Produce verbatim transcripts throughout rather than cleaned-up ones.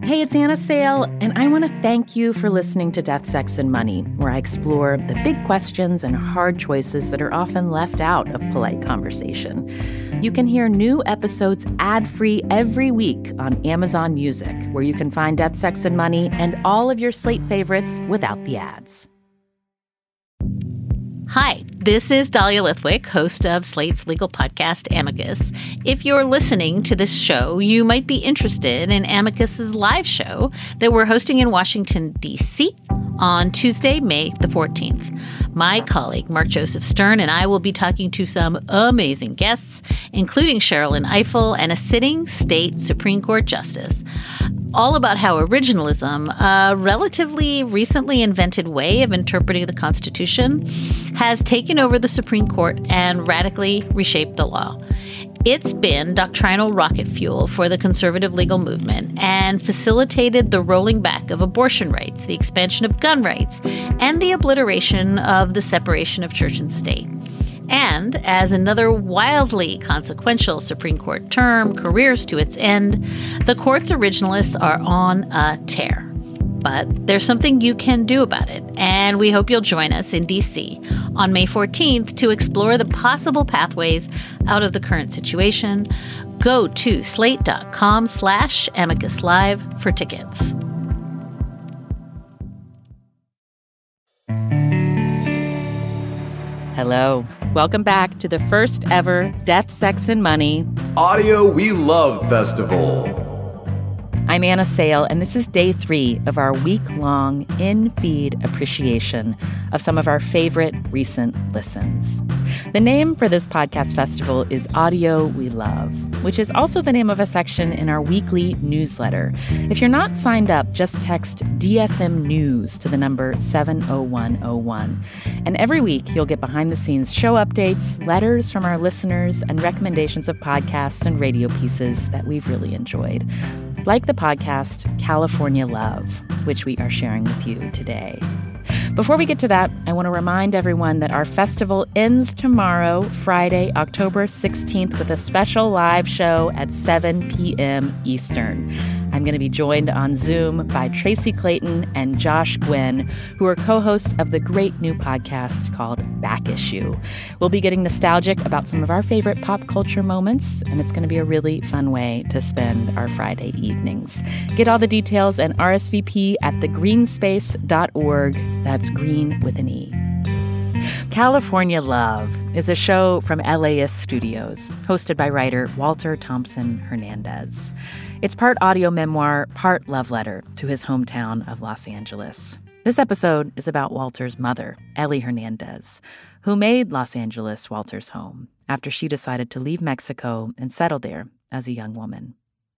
Hey, it's Anna Sale, and I want to thank you for listening to Death, Sex, and Money, where I explore the big questions and hard choices that are often left out of polite conversation. You can hear new episodes ad-free every week on Amazon Music, where you can find Death, Sex, and Money and all of your Slate favorites without the ads. Hi, this is Dahlia Lithwick, host of Slate's legal podcast, Amicus. If you're listening to this show, you might be interested in Amicus's live show that we're hosting in Washington, D C on Tuesday, May the fourteenth. My colleague, Mark Joseph Stern, and I will be talking to some amazing guests, including Sherrilyn Ifill and a sitting state Supreme Court justice, all about how originalism, a relatively recently invented way of interpreting the Constitution, has taken over the Supreme Court and radically reshaped the law. It's been doctrinal rocket fuel for the conservative legal movement and facilitated the rolling back of abortion rights, the expansion of gun rights, and the obliteration of the separation of church and state. And as another wildly consequential Supreme Court term careers to its end, the court's originalists are on a tear. But there's something you can do about it, and we hope you'll join us in D C on May fourteenth to explore the possible pathways out of the current situation. Go to slate.com slash amicus live for tickets. Hello. Welcome back to the first ever Death, Sex, and Money Audio We Love Festival. I'm Anna Sale, and this is day three of our week-long in-feed appreciation of some of our favorite recent listens. The name for this podcast festival is Audio We Love, which is also the name of a section in our weekly newsletter. If you're not signed up, just text D S M News to the number seven oh one oh one. And every week, you'll get behind-the-scenes show updates, letters from our listeners, and recommendations of podcasts and radio pieces that we've really enjoyed. Like the podcast California Love, which we are sharing with you today. Before we get to that, I want to remind everyone that our festival ends tomorrow, Friday, October sixteenth, with a special live show at seven p.m. Eastern. I'm going to be joined on Zoom by Tracy Clayton and Josh Gwynn, who are co-hosts of the great new podcast called Back Issue. We'll be getting nostalgic about some of our favorite pop culture moments, and it's going to be a really fun way to spend our Friday evenings. Get all the details and R S V P at the greenspace dot org. That's green with an E. California Love is a show from L A S Studios, hosted by writer Walter Thompson Hernandez. It's part audio memoir, part love letter to his hometown of Los Angeles. This episode is about Walter's mother, Ellie Hernandez, who made Los Angeles Walter's home after she decided to leave Mexico and settle there as a young woman.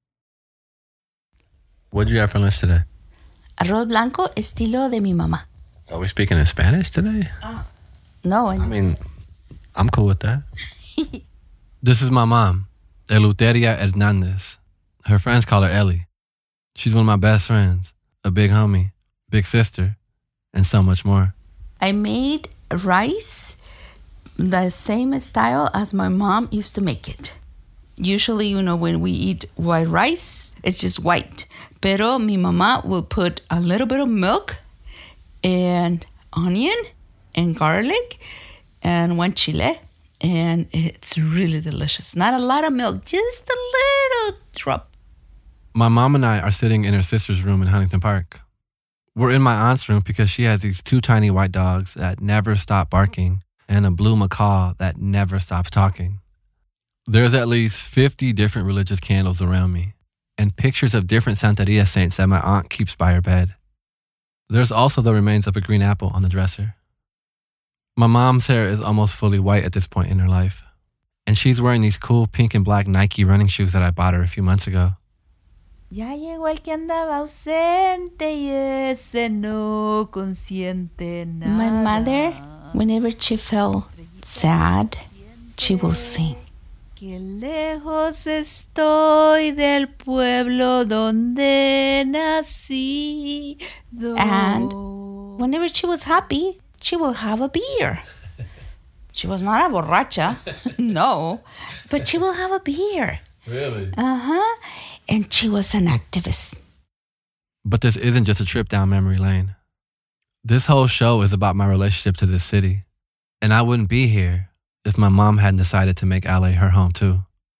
What did you have for lunch today? Arroz blanco estilo de mi mamá. Are we speaking in Spanish today? Uh, no. I mean, I'm cool with that. This is my mom, Eleuteria Hernandez. Her friends call her Ellie. She's one of my best friends, a big homie, big sister, and so much more. I made rice the same style as my mom used to make it. Usually, you know, when we eat white rice, it's just white. Pero mi mamá will put a little bit of milk and onion and garlic and one chile, and it's really delicious. Not a lot of milk, just a little drop. My mom and I are sitting in her sister's room in Huntington Park. We're in my aunt's room because she has these two tiny white dogs that never stop barking and a blue macaw that never stops talking. There's at least fifty different religious candles around me and pictures of different Santeria saints that my aunt keeps by her bed. There's also the remains of a green apple on the dresser. My mom's hair is almost fully white at this point in her life, and she's wearing these cool pink and black Nike running shoes that I bought her a few months ago. Ya llegó el que andaba ausente y ese no consiente nada. My mother, whenever she felt sad, she will sing. Que lejos estoy del pueblo donde nací. And whenever she was happy, she will have a beer. She was not a borracha, no, but she will have a beer. Really? Uh-huh. And she was an activist. But this isn't just a trip down memory lane. This whole show is about my relationship to this city. And I wouldn't be here if my mom hadn't decided to make L A her home too.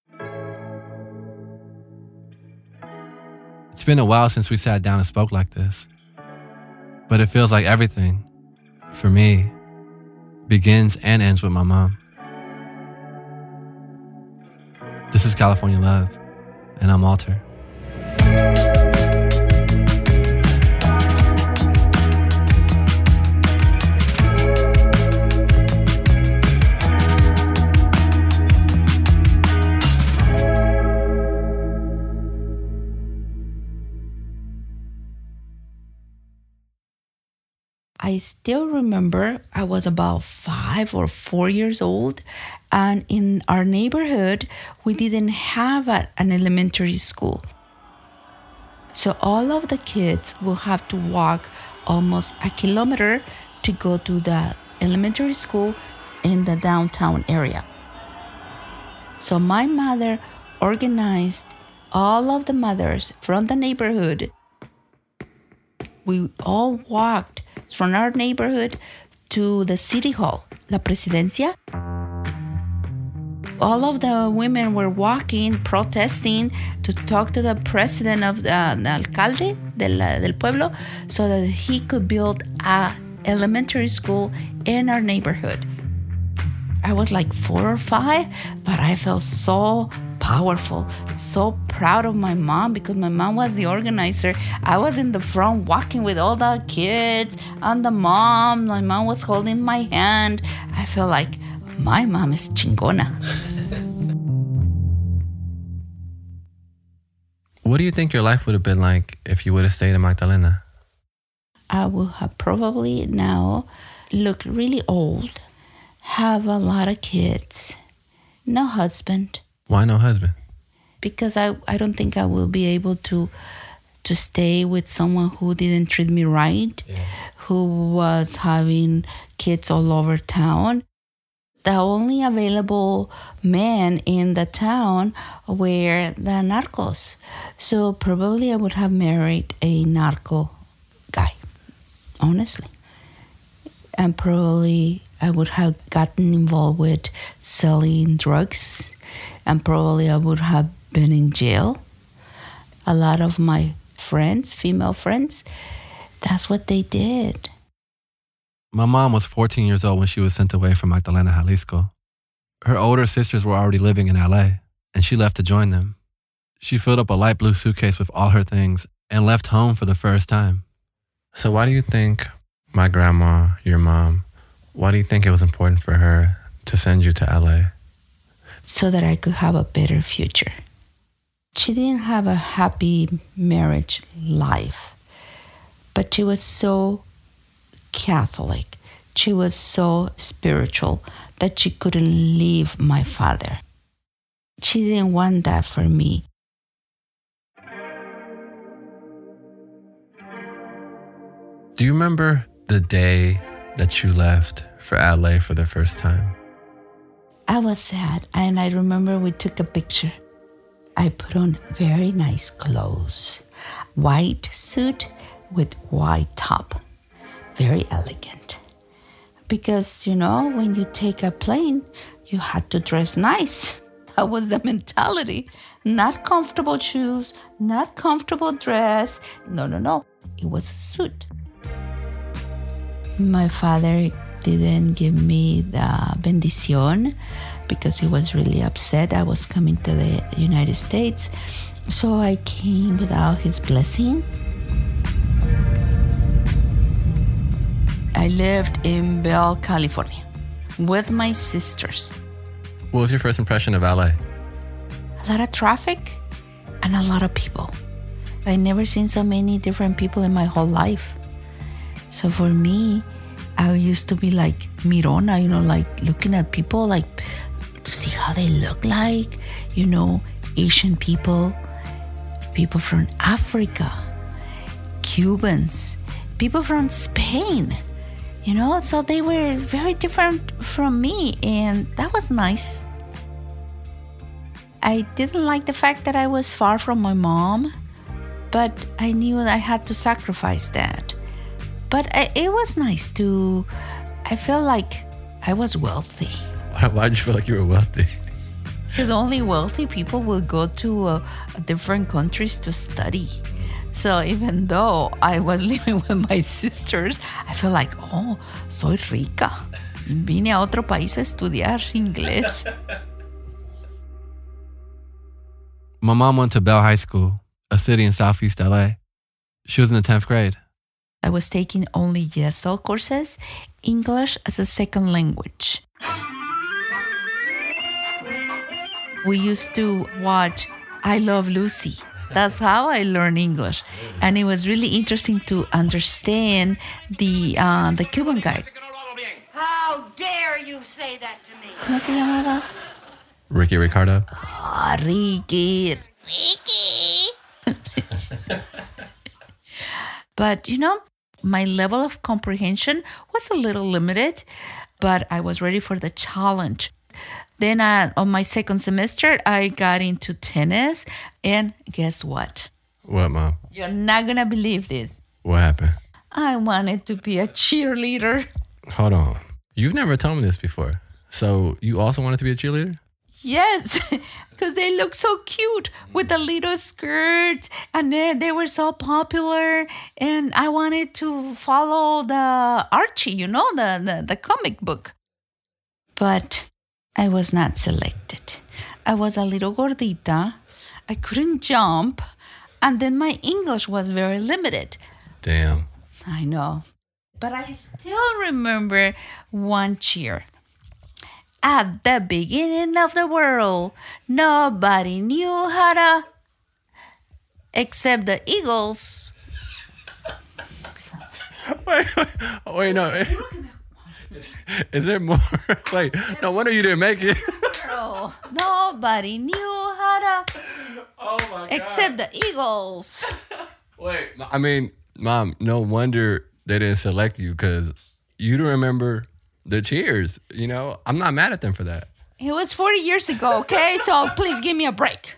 It's been a while since we sat down and spoke like this. But it feels like everything, for me, begins and ends with my mom. This is California Love, and I'm Walter. I still remember I was about five or four years old, and in our neighborhood, we didn't have a, an elementary school. So all of the kids will have to walk almost a kilometer to go to the elementary school in the downtown area. So my mother organized all of the mothers from the neighborhood. We all walked from our neighborhood to the city hall, La Presidencia. All of the women were walking, protesting to talk to the president of the, the alcalde del, del pueblo so that he could build a elementary school in our neighborhood. I was like four or five, but I felt so powerful, so proud of my mom because my mom was the organizer. I was in the front walking with all the kids and the mom. My mom was holding my hand. I felt like my mom is chingona. What do you think your life would have been like if you would have stayed in Magdalena? I would have probably now looked really old, have a lot of kids, no husband. Why no husband? Because I, I don't think I will be able to to stay with someone who didn't treat me right, yeah. Who was having kids all over town. The only available men in the town were the narcos. So probably I would have married a narco guy, honestly. And probably I would have gotten involved with selling drugs, and probably I would have been in jail. A lot of my friends, female friends, that's what they did. My mom was fourteen years old when she was sent away from Magdalena, Jalisco. Her older sisters were already living in L A, and she left to join them. She filled up a light blue suitcase with all her things and left home for the first time. So why do you think my grandma, your mom, why do you think it was important for her to send you to L A? So that I could have a better future. She didn't have a happy marriage life, but she was so Catholic. She was so spiritual that she couldn't leave my father. She didn't want that for me. Do you remember the day that you left for L A for the first time? I was sad, and I remember we took a picture. I put on very nice clothes. White suit with white top. Very elegant. Because, you know, when you take a plane, you had to dress nice. That was the mentality. Not comfortable shoes, not comfortable dress. No, no, no. It was a suit. My father didn't give me the bendición because he was really upset I was coming to the United States. So I came without his blessing. I lived in Bell, California with my sisters. What was your first impression of L A? A lot of traffic and a lot of people. I never seen so many different people in my whole life. So for me, I used to be like Mirona, you know, like looking at people, like to see how they look like, you know, Asian people, people from Africa, Cubans, people from Spain, you know, so they were very different from me, and that was nice. I didn't like the fact that I was far from my mom, But I knew I had to sacrifice that. But I, it was nice to, I felt like I was wealthy. Why, why did you feel like you were wealthy? Because only wealthy people will go to uh, different countries to study. So even though I was living with my sisters, I felt like, oh, soy rica. Vine a otro país a estudiar inglés. My mom went to Bell High School, a city in Southeast L A. She was in the tenth grade. I was taking only E S L courses, English as a second language. We used to watch I Love Lucy. That's how I learned English. And it was really interesting to understand the uh, the Cuban guy. How dare you say that to me? ¿Cómo se llamaba? Ricky Ricardo. Ah, Ricky. Ricky. But, you know, my level of comprehension was a little limited, but I was ready for the challenge. Then uh, on my second semester, I got into tennis. And guess what? What, Mom? You're not going to believe this. What happened? I wanted to be a cheerleader. Hold on. You've never told me this before. So you also wanted to be a cheerleader? Yes, because they look so cute with the little skirts, and they, they were so popular. And I wanted to follow the Archie, you know, the, the, the comic book. But I was not selected. I was a little gordita. I couldn't jump. And then my English was very limited. Damn. I know. But I still remember one cheer. At the beginning of the world, nobody knew how to, except the Eagles. Wait, wait, wait, no. Is, is there more? Wait, no wonder you didn't make it. Oh, nobody knew how to, Oh my God. except the Eagles. Wait, I mean, Mom, no wonder they didn't select you because you don't remember the cheers. You know, I'm not mad at them for that. It was forty years ago, okay? So please give me a break.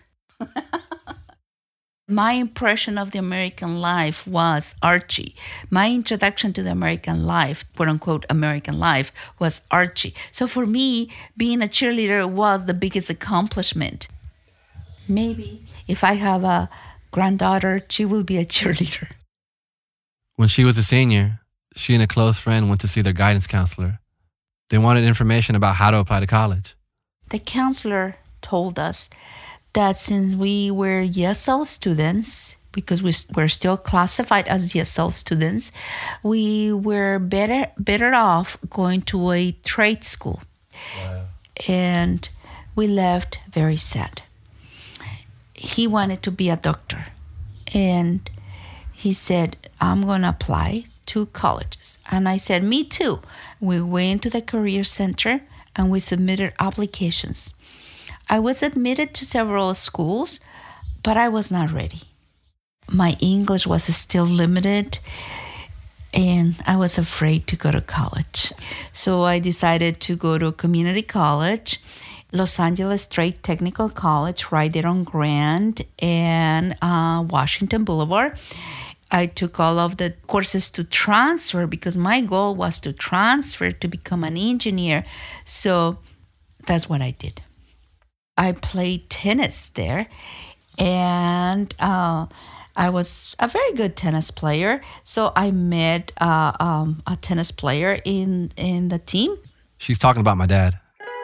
My impression of the American life was Archie. My introduction to the American life, quote unquote, American life, was Archie. So for me, being a cheerleader was the biggest accomplishment. Maybe if I have a granddaughter, she will be a cheerleader. When she was a senior, she and a close friend went to see their guidance counselor. They wanted information about how to apply to college. The counselor told us that since we were E S L students, because we were still classified as E S L students, we were better better off going to a trade school. Wow. And we left very sad. He wanted to be a doctor. And he said, I'm going to apply to colleges. And I said, me too. We went to the career center and we submitted applications. I was admitted to several schools, but I was not ready. My English was still limited and I was afraid to go to college. So I decided to go to community college, Los Angeles State Technical College, right there on Grand and uh, Washington Boulevard. I took all of the courses to transfer because my goal was to transfer to become an engineer. So that's what I did. I played tennis there, and uh, I was a very good tennis player. So I met uh, um, a tennis player in, in the team. She's talking about my dad.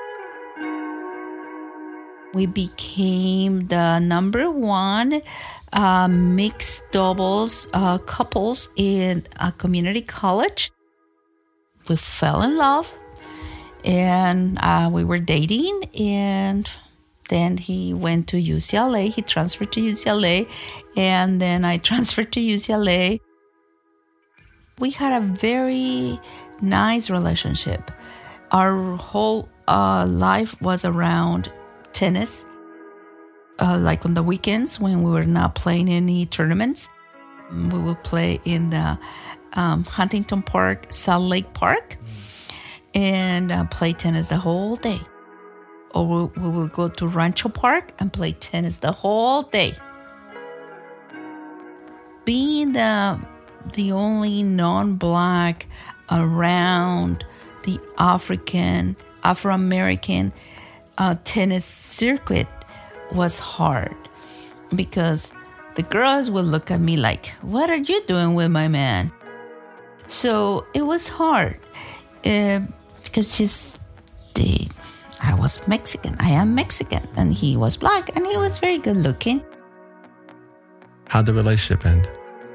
We became the number one uh, mixed doubles uh, couples in a community college. We fell in love, and uh, we were dating, and then he went to U C L A. He transferred to U C L A, and then I transferred to U C L A. We had a very nice relationship. Our whole uh, life was around tennis. Uh, like on the weekends when we were not playing any tournaments, we would play in the um, Huntington Park, Salt Lake Park, and uh, play tennis the whole day. Or we, we will go to Rancho Park and play tennis the whole day. being the the only non-Black around the African, Afro-American uh, tennis circuit was hard because the girls would look at me like, what are you doing with my man? So it was hard uh, because just the, I was Mexican. I am Mexican and he was Black and he was very good looking. How'd the relationship end?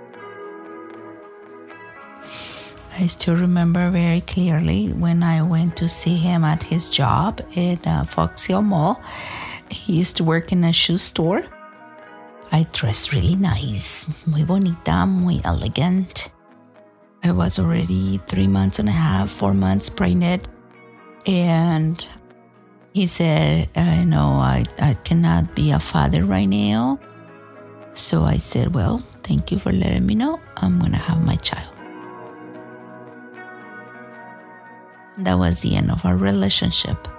I still remember very clearly when I went to see him at his job at uh, Fox Hill Mall. He used to work in a shoe store. I dressed really nice, muy bonita, muy elegant. I was already three months and a half, four months pregnant. And he said, I know I, I cannot be a father right now. So I said, well, thank you for letting me know. I'm going to have my child. That was the end of our relationship.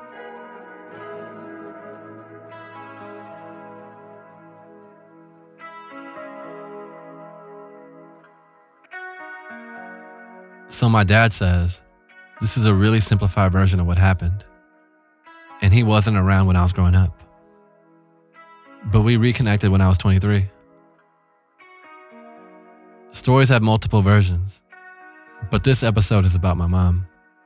So my dad says, this is a really simplified version of what happened. And he wasn't around when I was growing up. But we reconnected when I was twenty-three. Stories have multiple versions, but this episode is about my mom.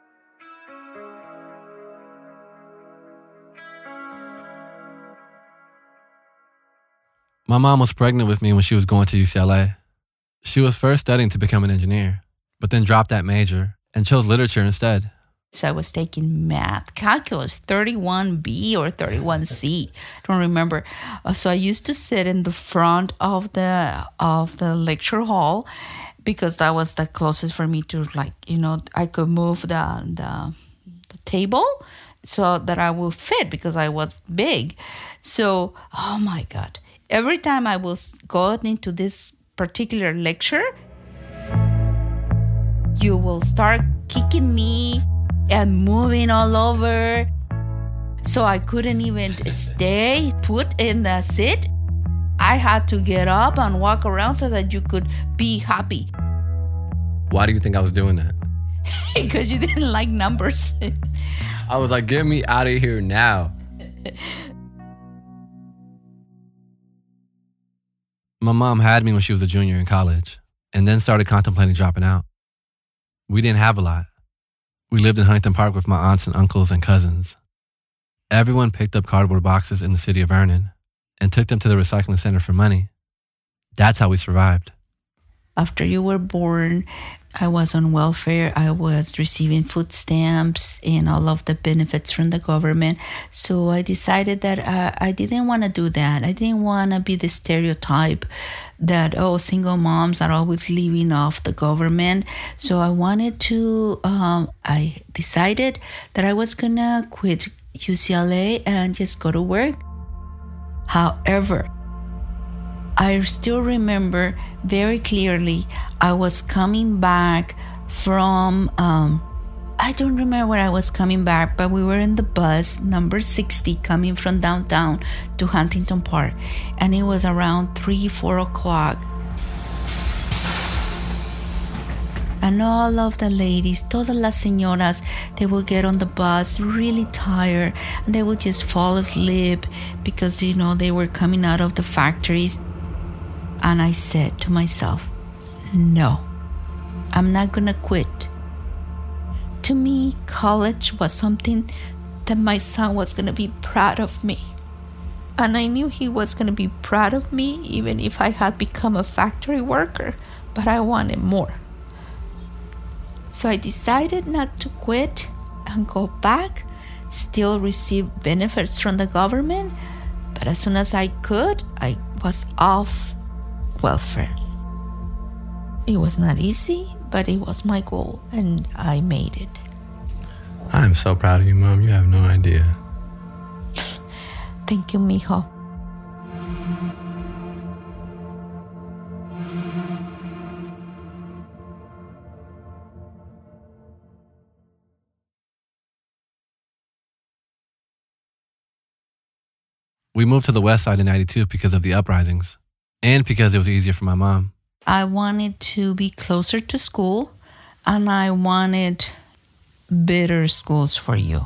My mom was pregnant with me when she was going to U C L A. She was first studying to become an engineer, but then dropped that major and chose literature instead. So I was taking math, calculus, thirty-one B or thirty-one C. I don't remember. Uh, so I used to sit in the front of the of the lecture hall because that was the closest for me to, like, you know, I could move the the, the table so that I would fit because I was big. So, oh my God. Every time I was going into this particular lecture, you will start kicking me and moving all over. So I couldn't even stay put in the seat. I had to get up and walk around so that you could be happy. Why do you think I was doing that? Because you didn't like numbers. I was like, get me out of here now. My mom had me when she was a junior in college and then started contemplating dropping out. We didn't have a lot. We lived in Huntington Park with my aunts and uncles and cousins. Everyone picked up cardboard boxes in the city of Vernon and took them to the recycling center for money. That's how we survived. After you were born, I was on welfare. I was receiving food stamps and all of the benefits from the government. So I decided that uh, I didn't want to do that. I didn't want to be the stereotype that, oh, single moms are always living off the government. So I wanted to, um, I decided that I was going to quit U C L A and just go to work. However, I still remember very clearly I was coming back from, um, I don't remember where I was coming back, but we were in the bus, number sixty, coming from downtown to Huntington Park. And it was around three, four o'clock. And all of the ladies, todas las señoras, they will get on the bus really tired and they would just fall asleep because, you know, they were coming out of the factories. And I said to myself, no, I'm not going to quit. To me, college was something that my son was going to be proud of me. And I knew he was going to be proud of me even if I had become a factory worker, but I wanted more. So I decided not to quit and go back, still receive benefits from the government, but as soon as I could, I was off welfare. It was not easy, but it was my goal, and I made it. I'm so proud of you, Mom. You have no idea. Thank you, mijo. We moved to the west side in ninety-two because of the uprisings and because it was easier for my mom. I wanted to be closer to school, and I wanted better schools for you.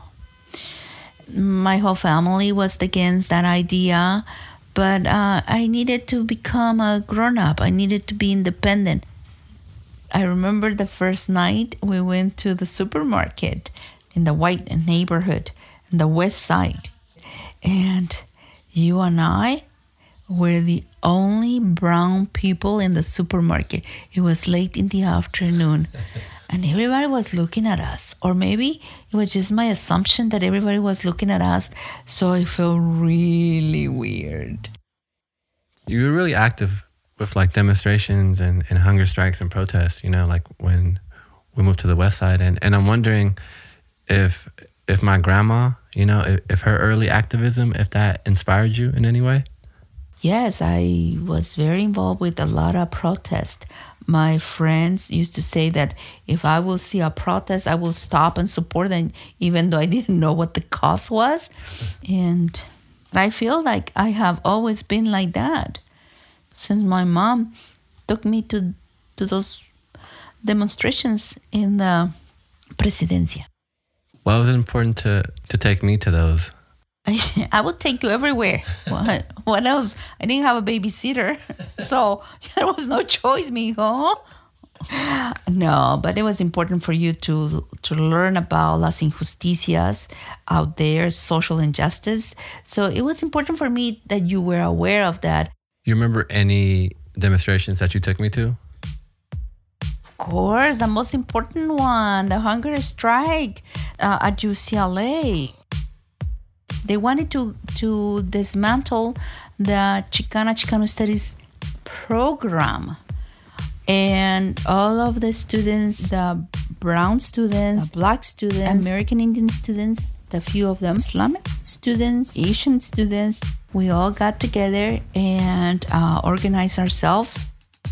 My whole family was against that idea, but uh, I needed to become a grown-up. I needed to be independent. I remember the first night we went to the supermarket in the white neighborhood in the west side. And you and I were the only brown people in the supermarket. It was late in the afternoon. And everybody was looking at us. Or maybe it was just my assumption that everybody was looking at us. So I felt really weird. You were really active with like demonstrations and, and hunger strikes and protests, you know, like when we moved to the West Side. And, and I'm wondering if if my grandma, you know, if, if her early activism, if that inspired you in any way? Yes, I was very involved with a lot of protests. My friends used to say that if I will see a protest, I will stop and support them, even though I didn't know what the cause was. And I feel like I have always been like that since my mom took me to to those demonstrations in the Presidencia. Why was it important to, to take me to those? I, I would take you everywhere. What, what else? I didn't have a babysitter, so there was no choice, mijo. No, but it was important for you to to learn about las injusticias out there, social injustice. So it was important for me that you were aware of that. You remember any demonstrations that you took me to? Of course, the most important one, the hunger strike uh, at U C L A. They wanted to, to dismantle the Chicana Chicano Studies program. And all of the students, the brown students, the black students, American Indian students, the few of them, Islamic students, Asian students, we all got together and uh, organized ourselves.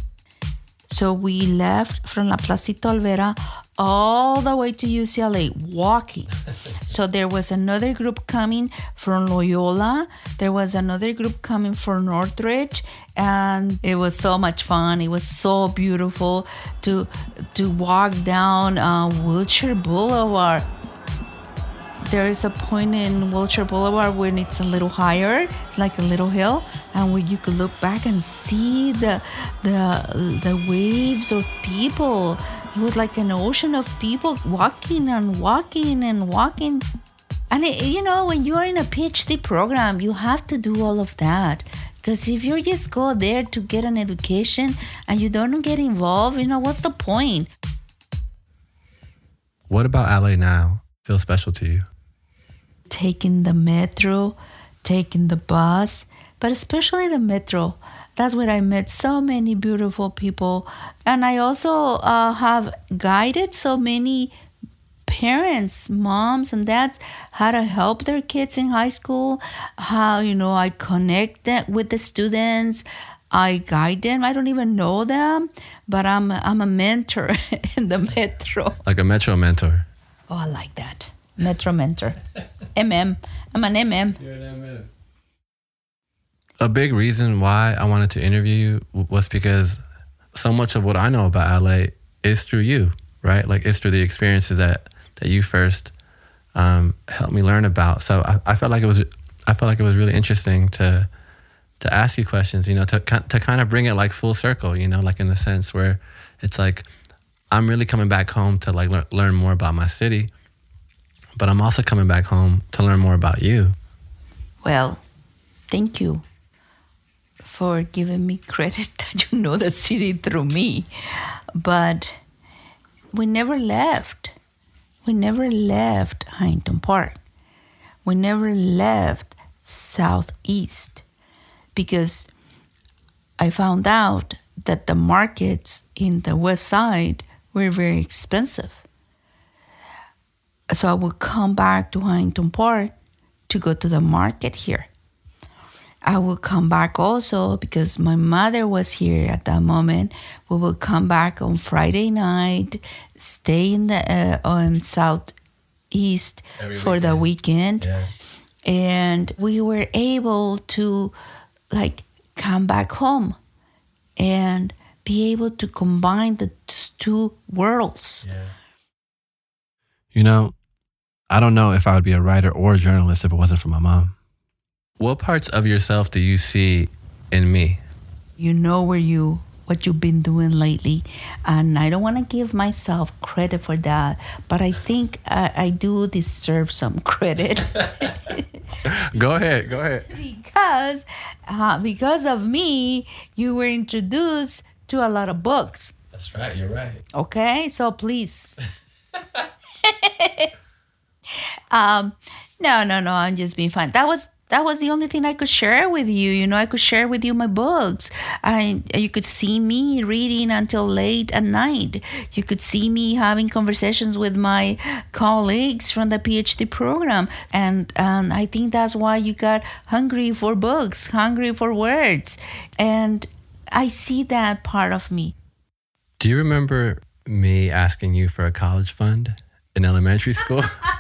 So we left from La Placita Olvera all the way to U C L A, walking. So there was another group coming from Loyola. There was another group coming from Northridge. And it was so much fun. It was so beautiful to, to walk down uh, Wilshire Boulevard. There is a point in Wilshire Boulevard where it's a little higher. It's like a little hill. And where you could look back and see the, the, the waves of people. It was like an ocean of people walking and walking and walking. And, it, you know, when you are in a PhD program, you have to do all of that. Because if you just go there to get an education and you don't get involved, you know, what's the point? What about L A now feels special to you? Taking the metro, taking the bus, but especially the metro. That's where I met so many beautiful people. And I also uh, have guided so many parents, moms and dads, how to help their kids in high school, how, you know, I connect them with the students, I guide them. I don't even know them, but I'm, I'm a mentor in the metro. Like a metro mentor. Oh, I like that. Metro mentor. M M. I'm an M M. You're an M M. A big reason why I wanted to interview you was because so much of what I know about L A is through you, right? Like it's through the experiences that, that you first um, helped me learn about. So I, I felt like it was I felt like it was really interesting to to ask you questions, you know, to to kind of bring it like full circle, you know, like in the sense where it's like I'm really coming back home to like le- learn more about my city. But I'm also coming back home to learn more about you. Well, thank you for giving me credit that you know the city through me. But we never left. We never left Huntington Park. We never left Southeast because I found out that the markets in the West Side were very expensive. So I would come back to Huntington Park to go to the market here. I would come back also because my mother was here at that moment. We would come back on Friday night, stay in the uh, on Southeast Every for weekend. the weekend. Yeah. And we were able to like come back home and be able to combine the two worlds. Yeah. You know, I don't know if I would be a writer or a journalist if it wasn't for my mom. What parts of yourself do you see in me? You know where you what you've been doing lately, and I don't want to give myself credit for that, but I think I, I do deserve some credit. Go ahead, go ahead. Because, uh, because of me, you were introduced to a lot of books. That's right, you're right. Okay, so please. um, no, no, no, I'm just being fun. That was that was the only thing I could share with you. You know, I could share with you my books. I, you could see me reading until late at night. You could see me having conversations with my colleagues from the PhD program. And um, I think that's why you got hungry for books, hungry for words. And I see that part of me. Do you remember me asking you for a college fund in elementary school?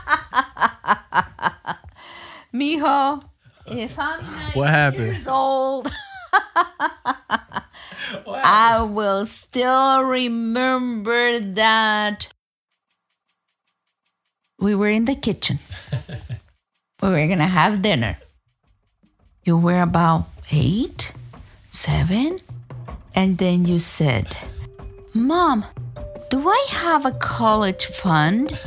Mijo, if I'm nine what happened? years old, I will still remember that. We were in the kitchen. We were going to have dinner. You were about eight, seven, and then you said, Mom, do I have a college fund?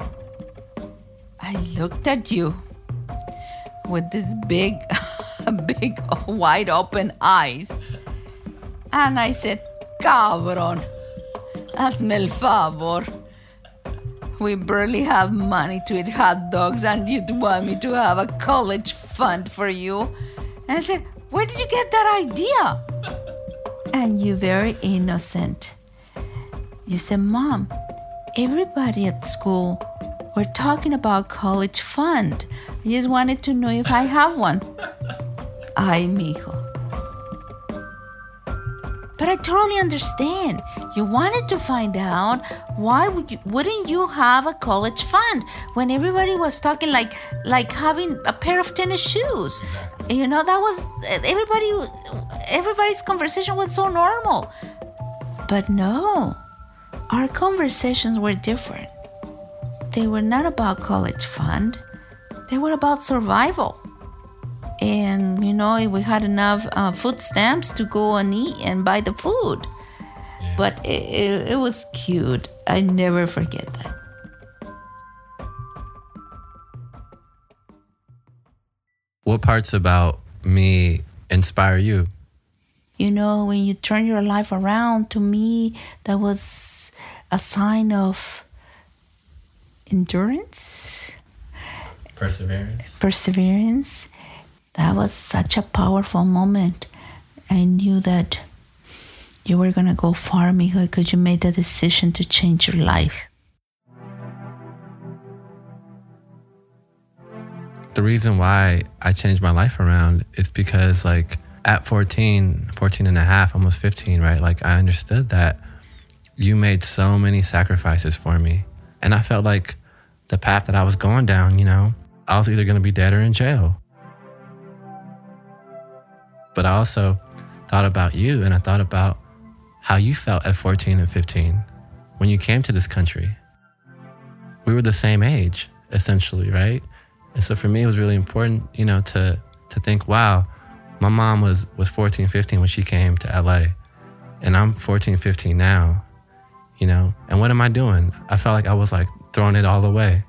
I looked at you with this big, big, wide open eyes. And I said, Cabrón, hazme el favor. We barely have money to eat hot dogs and you'd want me to have a college fund for you. And I said, where did you get that idea? And you very innocent. You said, Mom, everybody at school were talking about college fund. I just wanted to know if I have one. Ay, mijo. But I totally understand. You wanted to find out why would you, wouldn't you have a college fund when everybody was talking like like having a pair of tennis shoes. You know, that was everybody. Everybody's conversation was so normal. But no, our conversations were different. They were not about college fund. They were about survival. And, you know, we had enough uh, food stamps to go and eat and buy the food. Yeah. But it, it, it was cute. I never forget that. What parts about me inspire you? You know, when you turn your life around, to me, that was a sign of endurance. Perseverance. Perseverance. That was such a powerful moment. I knew that you were going to go far, mijo, because you made the decision to change your life. The reason why I changed my life around is because, like, at fourteen, fourteen and a half, almost fifteen, right? Like, I understood that you made so many sacrifices for me. And I felt like the path that I was going down, you know, I was either going to be dead or in jail. But I also thought about you, and I thought about how you felt at fourteen and fifteen when you came to this country. We were the same age, essentially, right? And so for me, it was really important, you know, to to think, wow, my mom was, was fourteen, fifteen when she came to L A, and I'm fourteen, fifteen now, you know? And what am I doing? I felt like I was, like, throwing it all away.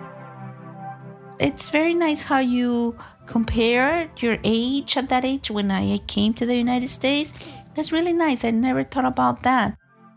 It's very nice how you compare your age at that age when I came to the United States. That's really nice. I never thought about that.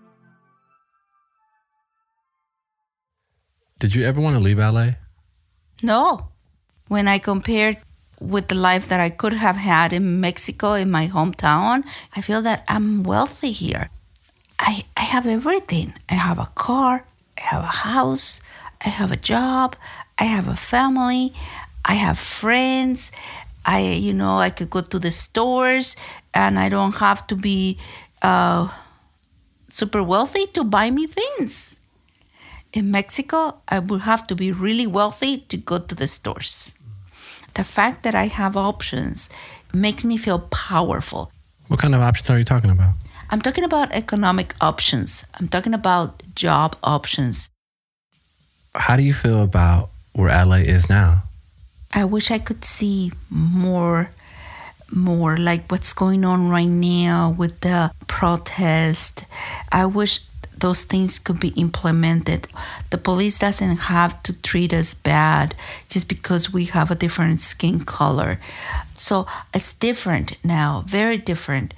Did you ever want to leave L A? No. When I compared with the life that I could have had in Mexico, in my hometown, I feel that I'm wealthy here. I, I have everything. I have a car. I have a house. I have a job. I have a family. I have friends. I, you know, I could go to the stores and I don't have to be uh, super wealthy to buy me things. In Mexico, I would have to be really wealthy to go to the stores. The fact that I have options makes me feel powerful. What kind of options are you talking about? I'm talking about economic options. I'm talking about job options. How do you feel about where L A is now? I wish I could see more, more like what's going on right now with the protest. I wish those things could be implemented. The police doesn't have to treat us bad just because we have a different skin color. So it's different now, very different.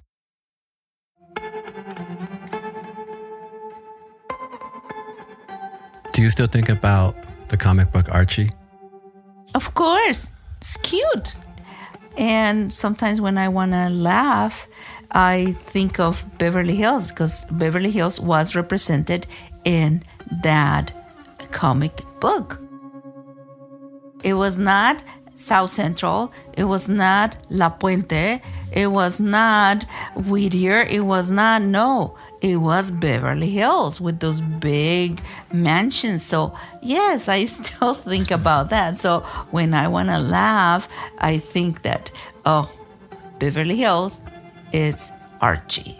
Do you still think about the comic book Archie? Of course, it's cute. And sometimes when I want to laugh, I think of Beverly Hills because Beverly Hills was represented in that comic book. It was not South Central. It was not La Puente. It was not Whittier. It was not, no. It was Beverly Hills with those big mansions. So, yes, I still think about that. So, when I want to laugh, I think that, oh, Beverly Hills, it's Archie.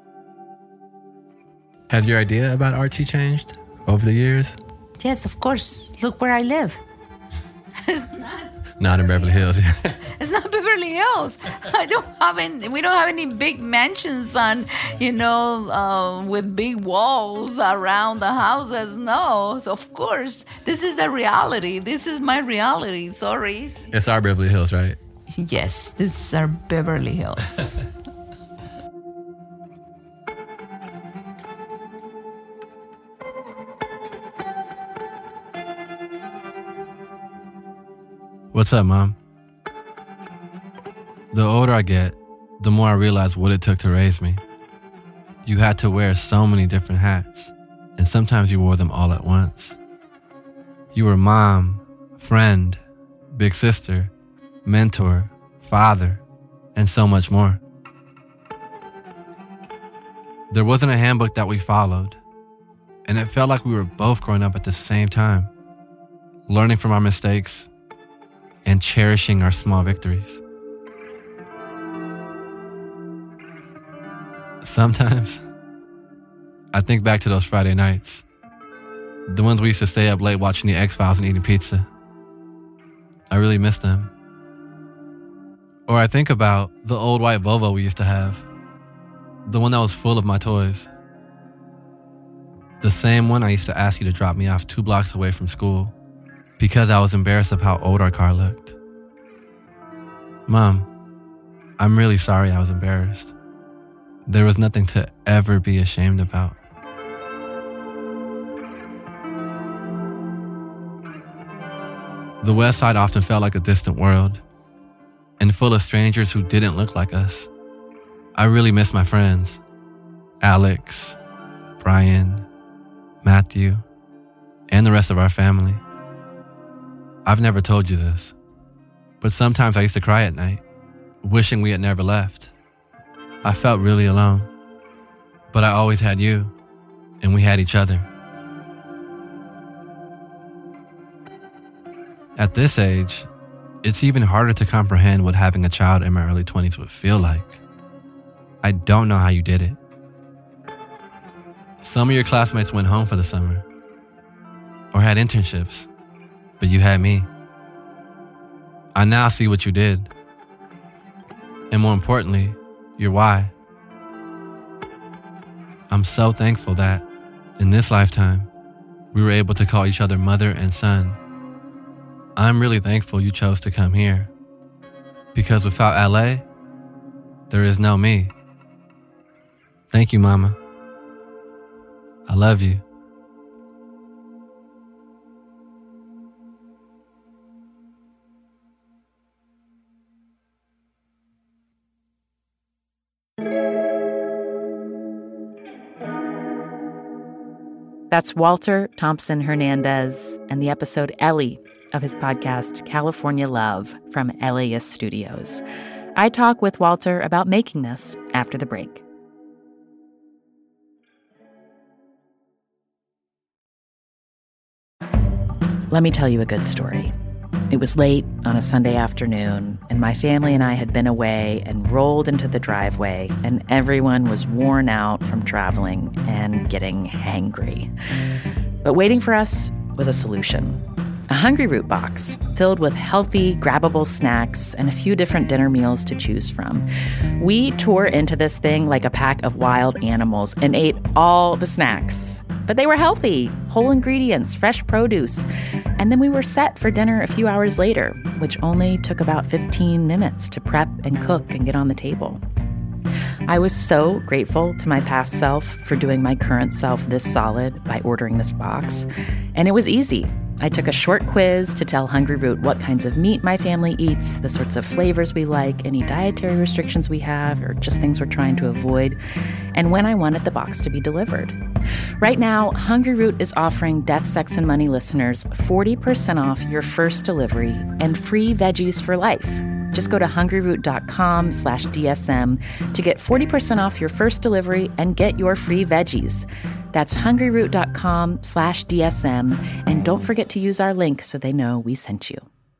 Has your idea about Archie changed over the years? Yes, of course. Look where I live. It's not. Not in Beverly Hills. It's not Beverly Hills. I don't have any. We don't have any big mansions on, you know, uh, with big walls around the houses. No, so of course, this is the reality. This is my reality. Sorry. It's our Beverly Hills, right? Yes, this is our Beverly Hills. What's up, Mom? The older I get, the more I realize what it took to raise me. You had to wear so many different hats, and sometimes you wore them all at once. You were mom, friend, big sister, mentor, father, and so much more. There wasn't a handbook that we followed, and it felt like we were both growing up at the same time, learning from our mistakes and cherishing our small victories. Sometimes, I think back to those Friday nights, the ones we used to stay up late watching the X-Files and eating pizza. I really miss them. Or I think about the old white Volvo we used to have, the one that was full of my toys. The same one I used to ask you to drop me off two blocks away from school because I was embarrassed of how old our car looked. Mom, I'm really sorry I was embarrassed. There was nothing to ever be ashamed about. The West Side often felt like a distant world, and full of strangers who didn't look like us. I really miss my friends, Alex, Brian, Matthew, and the rest of our family. I've never told you this, but sometimes I used to cry at night, wishing we had never left. I felt really alone, but I always had you, and we had each other. At this age, it's even harder to comprehend what having a child in my early twenties would feel like. I don't know how you did it. Some of your classmates went home for the summer or had internships, but you had me. I now see what you did. And more importantly, your why. I'm so thankful that, in this lifetime, we were able to call each other mother and son. I'm really thankful you chose to come here, because without L A, there is no me. Thank you, Mama. I love you. That's Walter Thompson Hernandez and the episode Ellie of his podcast California Love from L Aist Studios. I talk with Walter about making this after the break. Let me tell you a good story. It was late on a Sunday afternoon, and my family and I had been away and rolled into the driveway, and everyone was worn out from traveling and getting hangry. But waiting for us was a solution. A Hungryroot box filled with healthy, grabbable snacks and a few different dinner meals to choose from. We tore into this thing like a pack of wild animals and ate all the snacks. But they were healthy, whole ingredients, fresh produce. And then we were set for dinner a few hours later, which only took about fifteen minutes to prep and cook and get on the table. I was so grateful to my past self for doing my current self this solid by ordering this box. And it was easy. I took a short quiz to tell Hungryroot what kinds of meat my family eats, the sorts of flavors we like, any dietary restrictions we have, or just things we're trying to avoid, and when I wanted the box to be delivered. Right now, Hungryroot is offering Death, Sex, and Money listeners forty percent off your first delivery and free veggies for life. Just go to hungryroot.com slash DSM to get forty percent off your first delivery and get your free veggies. That's hungryroot.com slash DSM. And don't forget to use our link so they know we sent you.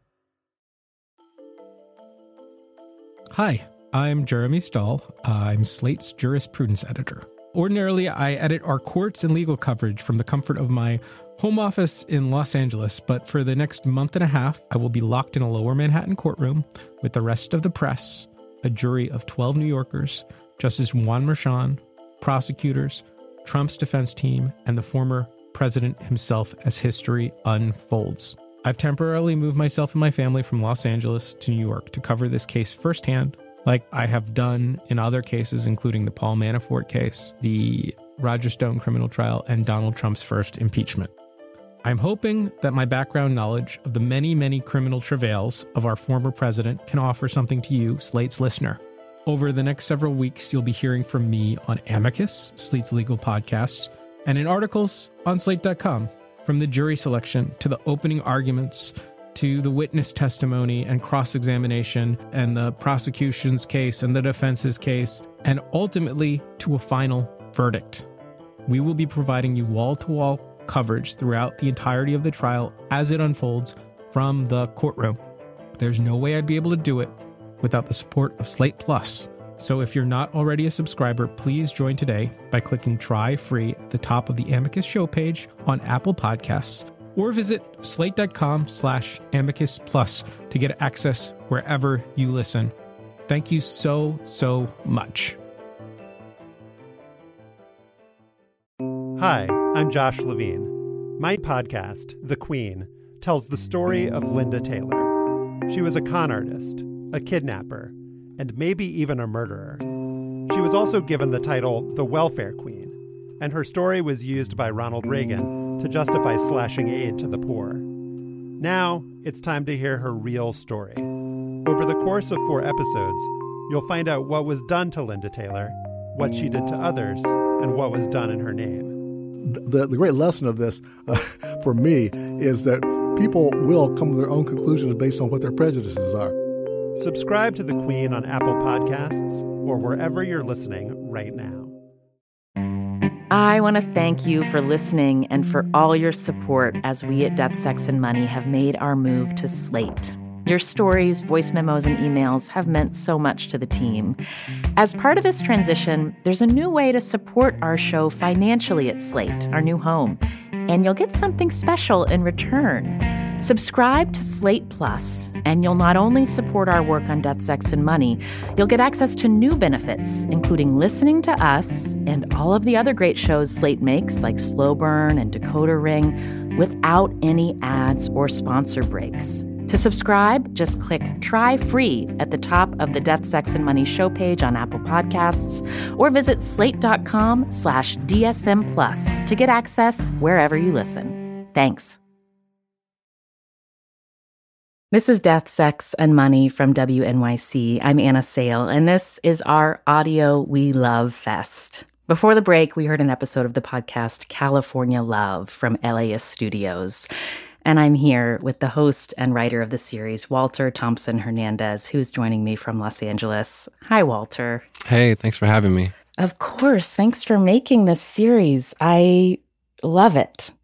Hi, I'm Jeremy Stahl. I'm Slate's jurisprudence editor. Ordinarily, I edit our courts and legal coverage from the comfort of my home office in Los Angeles, but for the next month and a half, I will be locked in a lower Manhattan courtroom with the rest of the press, a jury of twelve New Yorkers, Justice Juan Merchan, prosecutors, Trump's defense team, and the former president himself as history unfolds. I've temporarily moved myself and my family from Los Angeles to New York to cover this case firsthand, like I have done in other cases, including the Paul Manafort case, the Roger Stone criminal trial, and Donald Trump's first impeachment. I'm hoping that my background knowledge of the many, many criminal travails of our former president can offer something to you, Slate's listener. Over the next several weeks, you'll be hearing from me on Amicus, Slate's legal podcast, and in articles on slate dot com, from the jury selection to the opening arguments to the witness testimony and cross-examination and the prosecution's case and the defense's case, and ultimately to a final verdict. We will be providing you wall-to-wall coverage throughout the entirety of the trial as it unfolds from the courtroom. There's no way I'd be able to do it without the support of Slate Plus. So if you're not already a subscriber, please join today by clicking Try Free at the top of the Amicus show page on Apple Podcasts, or visit slate.com slash amicus plus to get access wherever you listen. Thank you so, so much. Hi, I'm Josh Levine. My podcast, The Queen, tells the story of Linda Taylor. She was a con artist, a kidnapper, and maybe even a murderer. She was also given the title the Welfare Queen, and her story was used by Ronald Reagan to justify slashing aid to the poor. Now, it's time to hear her real story. Over the course of four episodes, you'll find out what was done to Linda Taylor, what she did to others, and what was done in her name. The, the great lesson of this, uh, for me, is that people will come to their own conclusions based on what their prejudices are. Subscribe to The Queen on Apple Podcasts or wherever you're listening right now. I want to thank you for listening and for all your support as we at Death, Sex, and Money have made our move to Slate. Your stories, voice memos, and emails have meant so much to the team. As part of this transition, there's a new way to support our show financially at Slate, our new home, and you'll get something special in return. Subscribe to Slate Plus, and you'll not only support our work on Death, Sex, and Money, you'll get access to new benefits, including listening to us and all of the other great shows Slate makes, like Slow Burn and Decoder Ring, without any ads or sponsor breaks. To subscribe, just click Try Free at the top of the Death, Sex, and Money show page on Apple Podcasts, or visit slate.com slash DSM Plus to get access wherever you listen. Thanks. This is Death, Sex, and Money from W N Y C. I'm Anna Sale, and this is our Audio We Love Fest. Before the break, we heard an episode of the podcast California Love from L A S Studios. And I'm here with the host and writer of the series, Walter Thompson Hernandez, who's joining me from Los Angeles. Hi, Walter. Hey, thanks for having me. Of course. Thanks for making this series. I love it.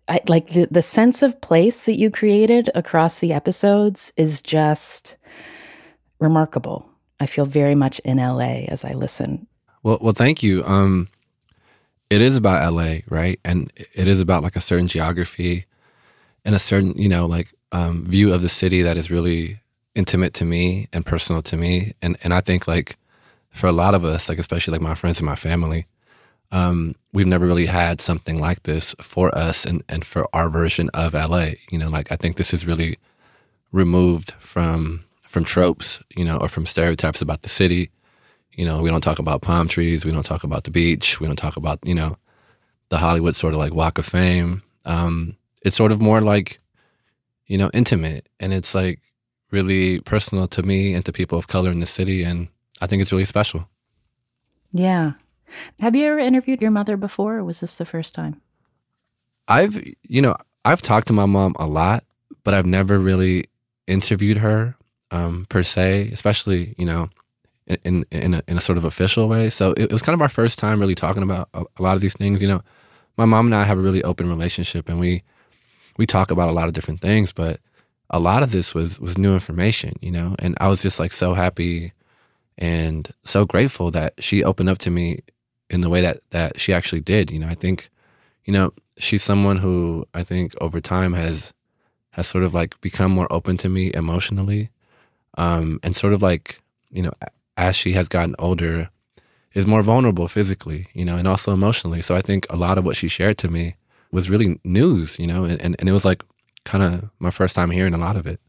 I, like the, the sense of place that you created across the episodes is just remarkable. I feel very much in L A as I listen. Well, well, thank you. Um, it is about L A, right? And it is about like a certain geography and a certain, you know, like um, view of the city that is really intimate to me and personal to me. And and I think like for a lot of us, like especially like my friends and my family, um, we've never really had something like this for us and, and for our version of L A. You know, like I think this is really removed from from tropes, you know, or from stereotypes about the city. You know, we don't talk about palm trees. We don't talk about the beach. We don't talk about, you know, the Hollywood sort of like Walk of Fame. Um, it's sort of more like, you know, intimate. And it's like really personal to me and to people of color in the city. And I think it's really special. Yeah. Have you ever interviewed your mother before, or was this the first time? I've, you know, I've talked to my mom a lot, but I've never really interviewed her um, per se, especially, you know, in in a, in a sort of official way. So it, it was kind of our first time really talking about a, a lot of these things. You know, my mom and I have a really open relationship, and we we talk about a lot of different things, but a lot of this was was new information, you know, and I was just like so happy and so grateful that she opened up to me in the way that that she actually did. You know, I think, you know, she's someone who I think over time has has sort of like become more open to me emotionally, um, and sort of like, you know, as she has gotten older, is more vulnerable physically, you know, and also emotionally. So I think a lot of what she shared to me was really news, you know, and, and, and it was like kind of my first time hearing a lot of it.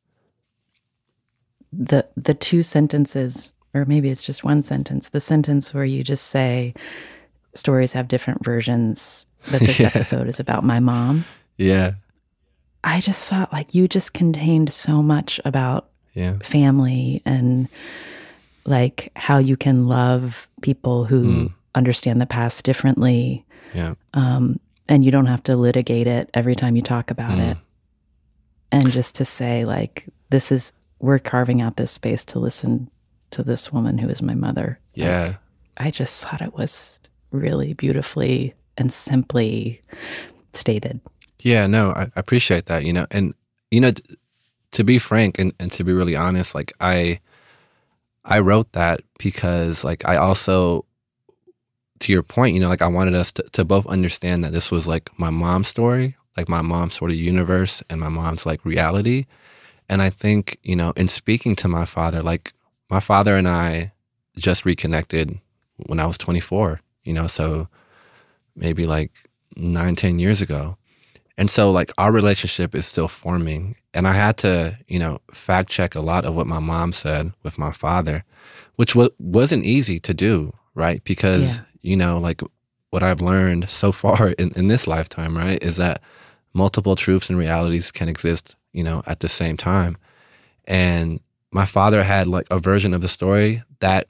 The the two sentences, or maybe it's just one sentence, the sentence where you just say, stories have different versions, but this yeah. episode is about my mom. Yeah. I just thought like you just contained so much about yeah. family and like how you can love people who mm. understand the past differently. Yeah. Um, and you don't have to litigate it every time you talk about mm. it. And just to say like, this is, we're carving out this space to listen to this woman who is my mother. Yeah. Like, I just thought it was really beautifully and simply stated. Yeah, no, I, I appreciate that, you know, and, you know, t- to be frank and, and to be really honest, like I, I wrote that because like, I also, to your point, you know, like I wanted us to, to both understand that this was like my mom's story, like my mom's sort of universe and my mom's like reality. And I think, you know, in speaking to my father, like my father and I just reconnected when I was twenty-four, you know, so maybe like nine, ten years ago. And so like our relationship is still forming. And I had to, you know, fact check a lot of what my mom said with my father, which w- wasn't easy to do, right? Because, yeah. you know, like what I've learned so far in, in this lifetime, right, is that multiple truths and realities can exist, you know, at the same time. And my father had like a version of the story that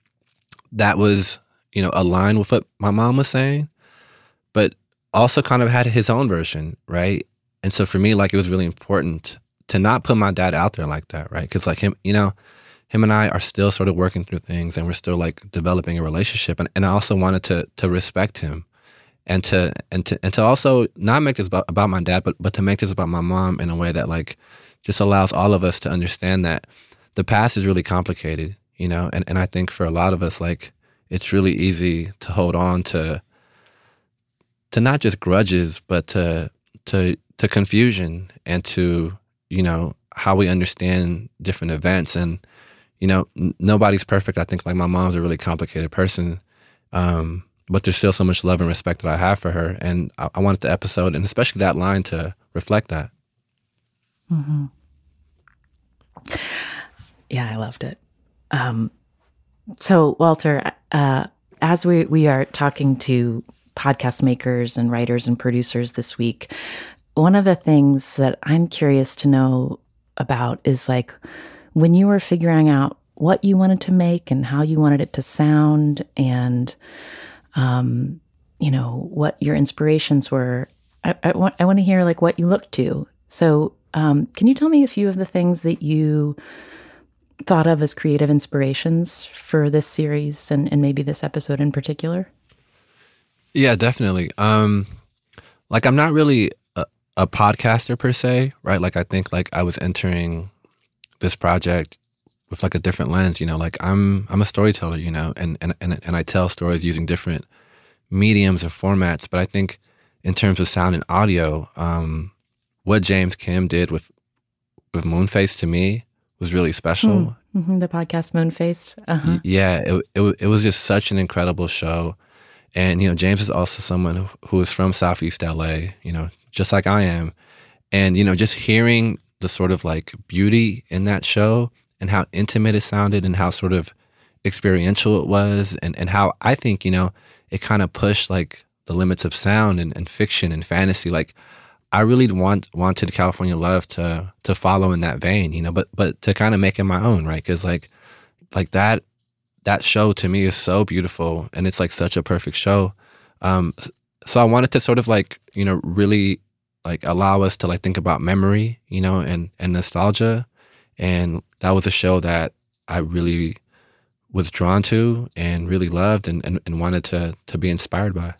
that was, you know, aligned with what my mom was saying, but also kind of had his own version, right? And so for me, like, it was really important to not put my dad out there like that, right? Because like him, you know, him and I are still sort of working through things and we're still like developing a relationship. And, and I also wanted to to respect him and to and to and to also not make this about, about my dad, but but to make this about my mom in a way that like just allows all of us to understand that the past is really complicated, you know, and, and I think for a lot of us, like, it's really easy to hold on to to not just grudges, but to to to confusion and to, you know, how we understand different events. And, you know, n- nobody's perfect. I think like my mom's a really complicated person, um, but there's still so much love and respect that I have for her. And I, I wanted the episode, and especially that line, to reflect that. Mm-hmm. Yeah, I loved it. Um, so, Walter, uh, as we, we are talking to podcast makers and writers and producers this week, one of the things that I'm curious to know about is like when you were figuring out what you wanted to make and how you wanted it to sound and, um, you know, what your inspirations were. I, I, want, I want to hear like what you looked to. So um, can you tell me a few of the things that you thought of as creative inspirations for this series and, and maybe this episode in particular? Yeah, definitely. Um, like I'm not really a, a podcaster per se, right? Like I think like I was entering this project with like a different lens, you know, like I'm I'm a storyteller, you know, and and and, and I tell stories using different mediums and formats. But I think in terms of sound and audio, um, what James Kim did with with Moonface to me was really special. Mm-hmm. The podcast Moonface. Uh-huh. Y- yeah, it, it it was just such an incredible show. And, you know, James is also someone who, who is from Southeast L A, you know, just like I am. And, you know, just hearing the sort of like beauty in that show and how intimate it sounded and how sort of experiential it was and, and how I think, you know, it kind of pushed like the limits of sound and, and fiction and fantasy. Like I really want wanted California Love to to follow in that vein, you know, but but to kind of make it my own, right? Because like like that that show to me is so beautiful and it's like such a perfect show. Um, so I wanted to sort of like, you know, really like allow us to like think about memory, you know, and, and nostalgia. And that was a show that I really was drawn to and really loved and, and, and wanted to to be inspired by.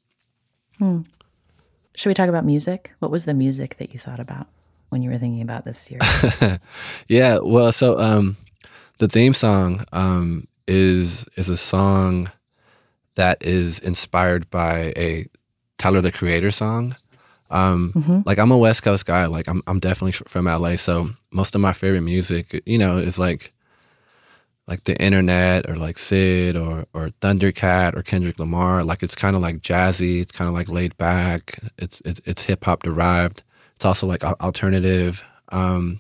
Hmm. Should we talk about music? What was the music that you thought about when you were thinking about this series? Yeah, well, so um, the theme song um, is is a song that is inspired by a Tyler the Creator song. Um, mm-hmm. Like I'm a West Coast guy. Like I'm I'm definitely from L A. So most of my favorite music, you know, is like like The Internet or like Sid or or Thundercat or Kendrick Lamar. Like it's kind of like jazzy. It's kind of like laid back. It's it's, it's hip hop derived. It's also like alternative. Um,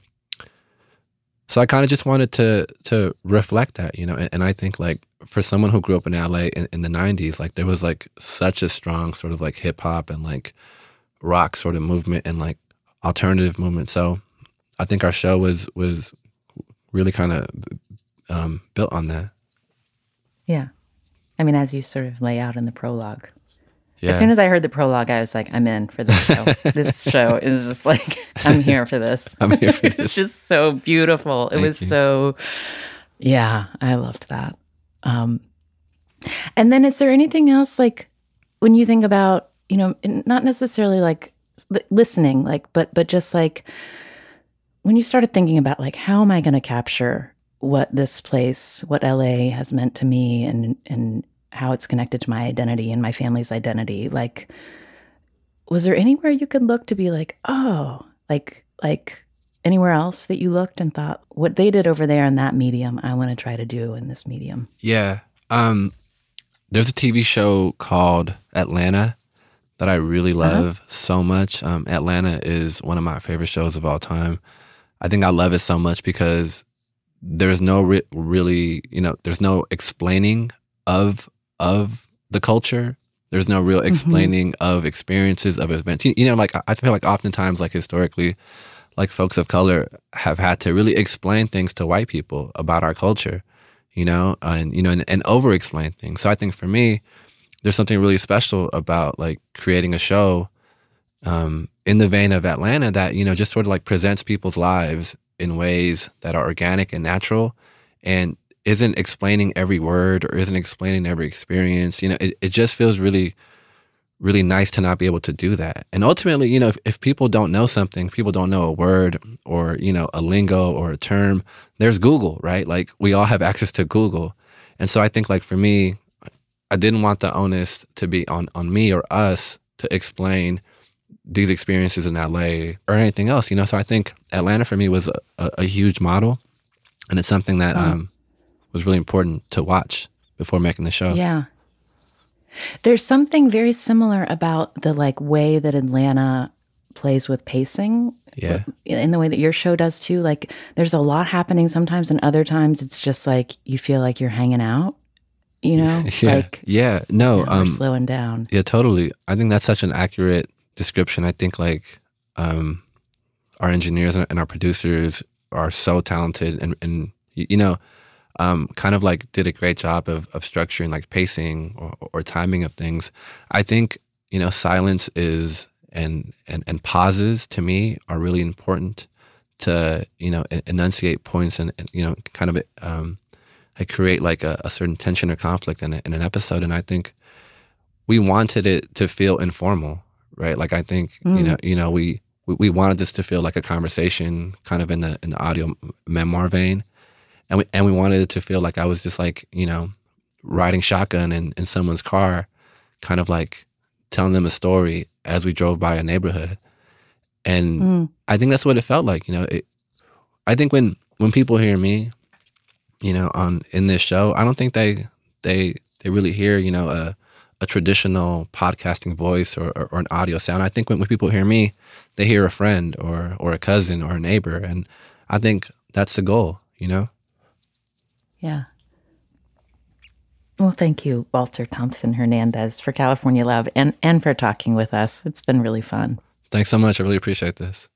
so I kind of just wanted to to reflect that, you know. And, and I think like for someone who grew up in L A in, in the nineties, like there was like such a strong sort of like hip hop and like rock sort of movement and like alternative movement. So I think our show was was really kind of um, built on that. Yeah. I mean, as you sort of lay out in the prologue. Yeah. As soon as I heard the prologue, I was like, I'm in for this show. This show is just like, I'm here for this. I'm here for this. It's just so beautiful. It Thank was you. so, yeah, I loved that. Um, and then is there anything else, like, when you think about, you know, not necessarily like li- listening, like, but but just like, when you started thinking about, like, how am I going to capture what this place, what L A has meant to me and and how it's connected to my identity and my family's identity. Like, was there anywhere you could look to be like, oh, like, like anywhere else that you looked and thought, what they did over there in that medium, I want to try to do in this medium? Yeah. Um, there's a T V show called Atlanta that I really love uh-huh. so much. Um, Atlanta is one of my favorite shows of all time. I think I love it so much because there's no re- really, you know, there's no explaining of of the culture. There's no real explaining mm-hmm. of experiences, of events. You, you know, like I feel like oftentimes, like historically, like folks of color have had to really explain things to white people about our culture, you know, and you know, and, and over-explain things. So I think for me, there's something really special about like creating a show um, in the vein of Atlanta that, you know, just sort of like presents people's lives in ways that are organic and natural and isn't explaining every word or isn't explaining every experience. You know, it, it just feels really, really nice to not be able to do that. And ultimately, you know, if, if people don't know something, people don't know a word or, you know, a lingo or a term, there's Google, right? Like we all have access to Google. And so I think like for me, I didn't want the onus to be on, on me or us to explain these experiences in L A or anything else, you know? So I think Atlanta for me was a, a, a huge model, and it's something that wow. um, was really important to watch before making the show. Yeah. There's something very similar about the like way that Atlanta plays with pacing. Yeah. In the way that your show does too. Like there's a lot happening sometimes, and other times it's just like you feel like you're hanging out. You know, yeah, like yeah, no, you know, um, we're slowing down. Yeah, totally. I think that's such an accurate description. I think like um, our engineers and our producers are so talented, and and you know, um, kind of like did a great job of of structuring like pacing or, or timing of things. I think you know, silence is and and and pauses to me are really important to you know enunciate points and, and you know kind of um. I create like a, a certain tension or conflict in, a, in an episode. And I think we wanted it to feel informal, right? Like I think Mm. you know, you know, we, we we wanted this to feel like a conversation, kind of in the in the audio memoir vein, and we and we wanted it to feel like I was just like you know, riding shotgun in, in someone's car, kind of like telling them a story as we drove by a neighborhood, and Mm. I think that's what it felt like. You know, it, I think when when people hear me, you know, on in this show, I don't think they they they really hear you know a a traditional podcasting voice or, or, or an audio sound. I think when, when people hear me, they hear a friend or or a cousin or a neighbor, and I think that's the goal, you know? Yeah. Well, thank you, Walter Thompson Hernandez, for California Love and, and for talking with us. It's been really fun. Thanks so much. I really appreciate this.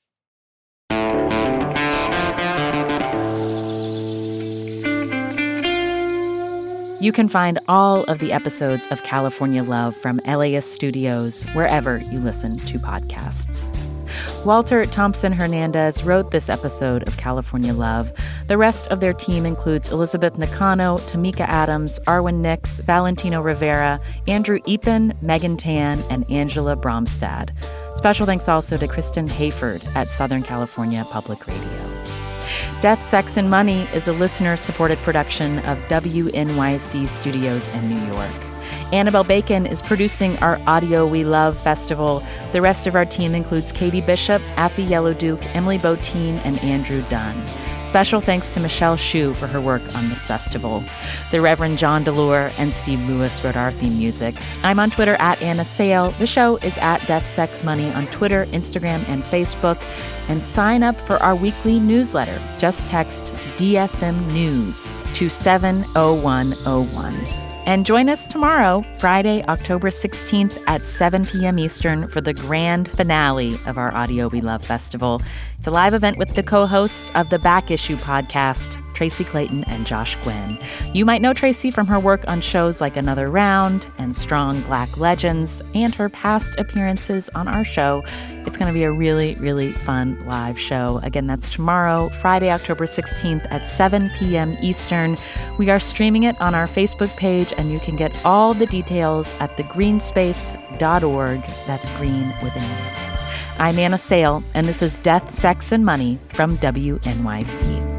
You can find all of the episodes of California Love from L A S Studios wherever you listen to podcasts. Walter Thompson Hernandez wrote this episode of California Love. The rest of their team includes Elizabeth Nakano, Tamika Adams, Arwen Nix, Valentino Rivera, Andrew Epen, Megan Tan, and Angela Bromstad. Special thanks also to Kristen Hayford at Southern California Public Radio. Death, Sex, and Money is a listener-supported production of W N Y C Studios in New York. Annabelle Bacon is producing our Audio We Love festival. The rest of our team includes Katie Bishop, Affy Yellowduke, Emily Botine, and Andrew Dunn. Special thanks to Michelle Hsu for her work on this festival. The Reverend John DeLure and Steve Lewis wrote our theme music. I'm on Twitter at Anna Sale. The show is at Death, Sex, Money on Twitter, Instagram, and Facebook. And sign up for our weekly newsletter. Just text D S M News to seven oh one oh one. And join us tomorrow, Friday, October sixteenth at seven p.m. Eastern for the grand finale of our Audio We Love Festival. It's a live event with the co-hosts of the Back Issue podcast, Tracy Clayton and Josh Gwynn. You might know Tracy from her work on shows like Another Round and Strong Black Legends and her past appearances on our show. It's going to be a really, really fun live show. Again, that's tomorrow, Friday, October sixteenth at seven p.m. Eastern. We are streaming it on our Facebook page, and you can get all the details at the greenspace dot org. That's green with an E. I'm Anna Sale, and this is Death, Sex, and Money from W N Y C.